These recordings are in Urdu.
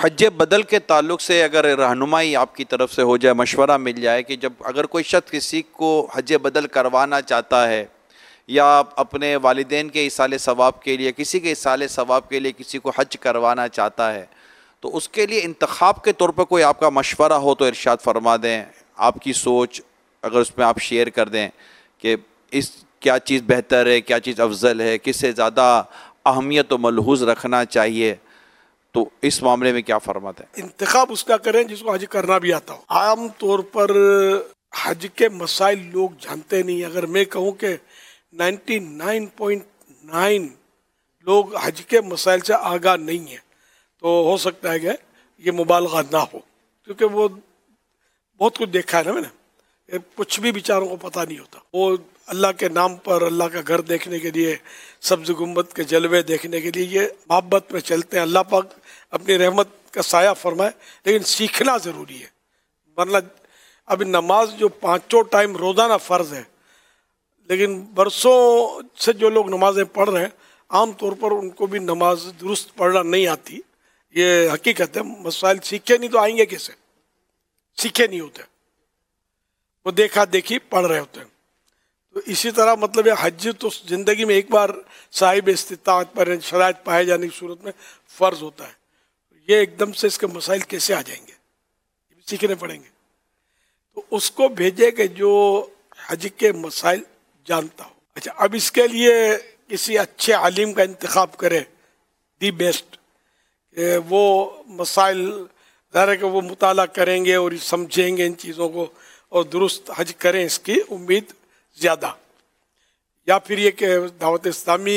حج بدل کے تعلق سے اگر رہنمائی آپ کی طرف سے ہو جائے، مشورہ مل جائے کہ جب اگر کوئی شخص کسی کو حج بدل کروانا چاہتا ہے یا اپنے والدین کے ایصال ثواب کے لیے، کسی کے ایصال ثواب کے لیے کسی کو حج کروانا چاہتا ہے، تو اس کے لیے انتخاب کے طور پر کوئی آپ کا مشورہ ہو تو ارشاد فرما دیں، آپ کی سوچ اگر اس میں آپ شیئر کر دیں کہ اس کیا چیز بہتر ہے، کیا چیز افضل ہے، کس سے زیادہ اہمیت و ملحوظ رکھنا چاہیے، تو اس معاملے میں کیا فرماتے ہیں؟ انتخاب اس کا کریں جس کو حج کرنا بھی آتا ہو۔ عام طور پر حج کے مسائل لوگ جانتے نہیں۔ اگر میں کہوں کہ 99.9 لوگ حج کے مسائل سے آگاہ نہیں ہیں تو ہو سکتا ہے کہ یہ مبالغہ نہ ہو، کیونکہ وہ بہت کچھ دیکھا ہے نا میں نے، کچھ بھی بیچاروں کو پتہ نہیں ہوتا۔ وہ اللہ کے نام پر اللہ کا گھر دیکھنے کے لیے، سبز گنبد کے جلوے دیکھنے کے لیے یہ محبت میں چلتے ہیں۔ اللہ پاک اپنی رحمت کا سایہ فرمائے، لیکن سیکھنا ضروری ہے۔ ورنہ اب نماز جو 5 ٹائم روزانہ فرض ہے، لیکن برسوں سے جو لوگ نمازیں پڑھ رہے ہیں عام طور پر ان کو بھی نماز درست پڑھنا نہیں آتی۔ یہ حقیقت ہے۔ مسائل سیکھے نہیں تو آئیں گے کیسے؟ سیکھے نہیں ہوتے، وہ دیکھا دیکھی پڑھ رہے ہوتے ہیں۔ تو اسی طرح مطلب یہ حج تو زندگی میں ایک بار صاحب استطاعت پر شرائط پائے جانے کی صورت میں فرض ہوتا ہے۔ یہ ایک دم سے اس کے مسائل کیسے آ جائیں گے؟ یہ بھی سیکھنے پڑیں گے۔ تو اس کو بھیجے کہ جو حج کے مسائل جانتا ہو۔ اچھا، اب اس کے لیے کسی اچھے عالم کا انتخاب کرے، دی بیسٹ، کہ وہ مسائل ظاہر ہے کہ وہ مطالعہ کریں گے اور سمجھیں گے ان چیزوں کو اور درست حج کریں، اس کی امید زیادہ۔ یا پھر یہ کہ دعوت اسلامی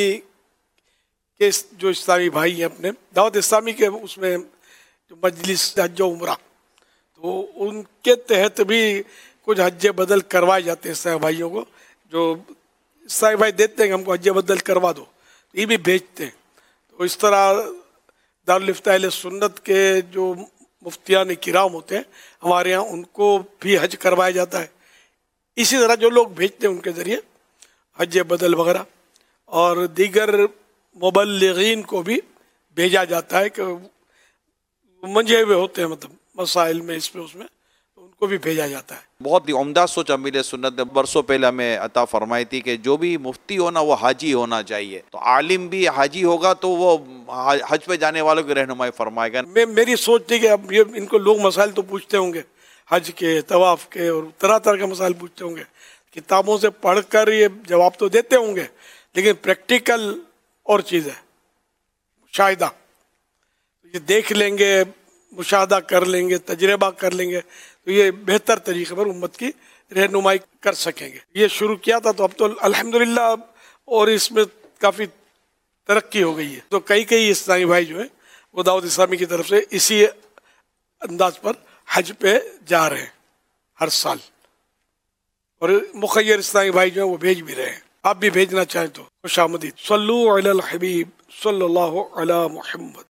کے جو اسلامی بھائی ہیں اپنے دعوت اسلامی کے اس میں جو مجلس حج و عمرہ، تو ان کے تحت بھی کچھ حج بدل کروائے جاتے ہیں اسلامی بھائیوں کو، جو اسلامی بھائی دیتے ہیں کہ ہم کو حج بدل کروا دو، تو یہ بھی بھیجتے ہیں۔ تو اس طرح دارالفتہ اہل سنت کے جو مفتیان کرام ہوتے ہیں ہمارے ہاں، ان کو بھی حج کروایا جاتا ہے۔ اسی طرح جو لوگ بھیجتے ہیں ان کے ذریعے حج بدل وغیرہ، اور دیگر مبلغین کو بھی بھیجا جاتا ہے کہ منجھے ہوئے ہوتے ہیں مطلب مسائل میں، اس میں اس میں، تو ان کو بھی بھیجا جاتا ہے۔ بہت ہی عمدہ سوچ امیر سنت نے برسوں پہلے ہمیں عطا فرمائی تھی کہ جو بھی مفتی ہونا وہ حاجی ہونا چاہیے، تو عالم بھی حاجی ہوگا تو وہ حج پہ جانے والوں کی رہنمائی فرمائے گا۔ میری سوچ تھی کہ اب یہ ان کو لوگ مسائل تو پوچھتے ہوں گے، حج کے، طواف کے، اور طرح طرح کے مسائل پوچھتے ہوں گے، کتابوں سے پڑھ کر یہ جواب تو دیتے ہوں گے، لیکن پریکٹیکل اور چیز ہے، مشاہدہ۔ یہ دیکھ لیں گے، مشاہدہ کر لیں گے، تجربہ کر لیں گے، تو یہ بہتر طریقے پر امت کی رہنمائی کر سکیں گے۔ یہ شروع کیا تھا تو اب تو الحمدللہ اور اس میں کافی ترقی ہو گئی ہے۔ تو کئی اسلامی بھائی جو ہیں وہ دعوت اسلامی کی طرف سے اسی انداز پر حج پہ جا رہے ہیں ہر سال، اور مخیر اسلامی بھائی جو ہیں وہ بھیج بھی رہے ہیں۔ آپ بھی بھیجنا چاہیں تو خوش آمدید۔ صلو علی الحبیب صلی اللہ علی محمد۔